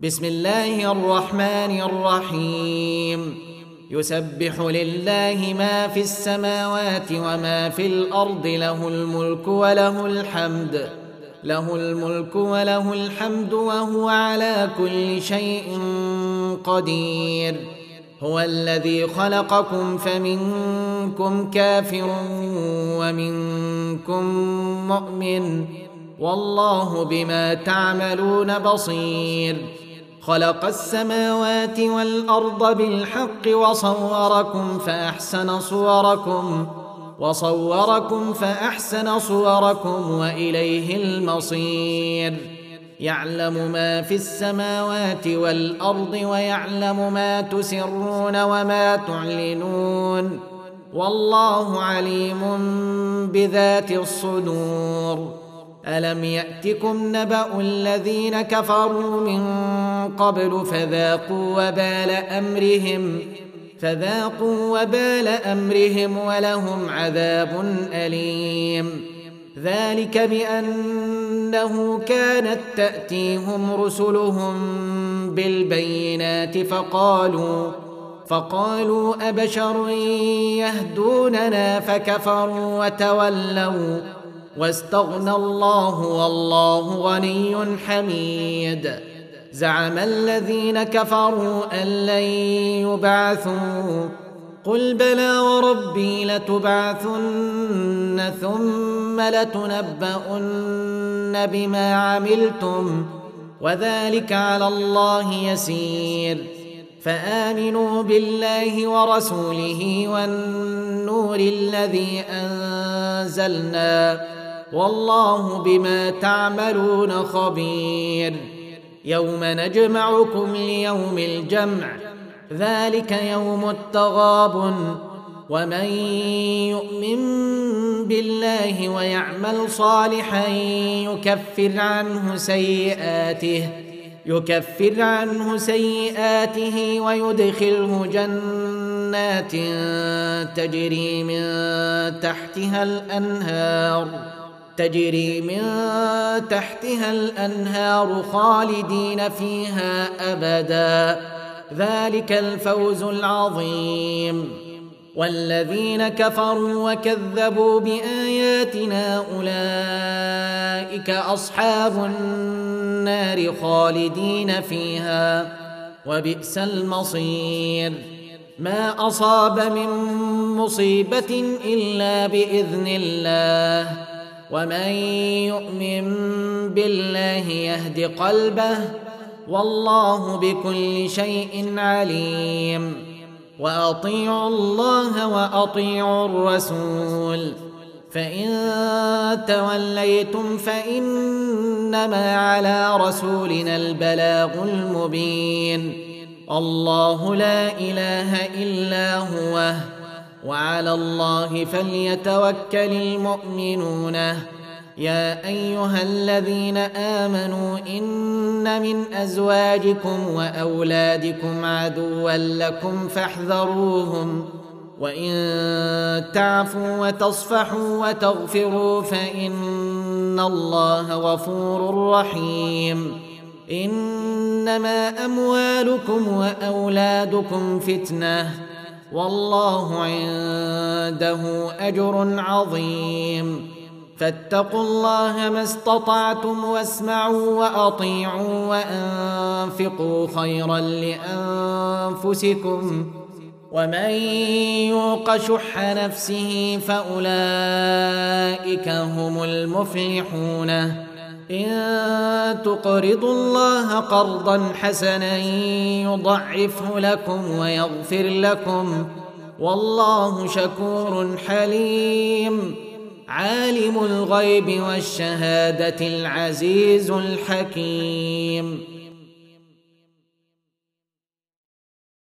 بسم الله الرحمن الرحيم. يسبح لله ما في السماوات وما في الأرض، له الملك وله الحمد وهو على كل شيء قدير. هو الذي خلقكم فمنكم كافر ومنكم مؤمن، والله بما تعملون بصير. خلق السماوات والأرض بالحق وصوركم فأحسن صوركم وإليه المصير. يعلم ما في السماوات والأرض ويعلم ما تسرون وما تعلنون، والله عليم بذات الصدور. ألم يأتكم نبأ الذين كفروا من قبل فذاقوا وبال أمرهم ولهم عذاب أليم. ذلك بأنه كانت تأتيهم رسلهم بالبينات فقالوا أبشر يهدوننا فكفروا وتولوا واستغنى الله والله غني حميد. زعم الذين كفروا أن لن يبعثوا، قل بلى وربي لتبعثن ثم لتنبؤن بما عملتم وذلك على الله يسير. فآمنوا بالله ورسوله والنور الذي أنزلنا، والله بما تعملون خبير. يوم نجمعكم ليوم الجمع، ذلك يوم التغابن. ومن يؤمن بالله ويعمل صالحا يكفر عنه سيئاته ويدخله جنات تجري من تحتها الأنهار خالدين فيها أبدا، ذلك الفوز العظيم. والذين كفروا وكذبوا بآياتنا أولئك أصحاب النار خالدين فيها وبئس المصير. ما أصاب من مصيبة إلا بإذن الله، ومن يؤمن بالله يهد قلبه، والله بكل شيء عليم. وأطيعوا الله وأطيعوا الرسول، فإن توليتم فإنما على رسولنا البلاغ المبين. الله لا إله إلا هو، وعلى الله فليتوكل المؤمنون. يا أيها الذين آمنوا إن من أزواجكم وأولادكم عدوا لكم فاحذروهم، وإن تعفوا وتصفحوا وتغفروا فإن الله غفور رحيم. إنما أموالكم وأولادكم فتنة، والله عنده أجر عظيم. فاتقوا الله ما استطعتم واسمعوا وأطيعوا وأنفقوا خيرا لأنفسكم، ومن يوق شح نفسه فأولئك هم المفلحون. إن تقرضوا الله قرضا حسنا يضعفه لكم ويغفر لكم، والله شكور حليم. عالم الغيب والشهادة العزيز الحكيم.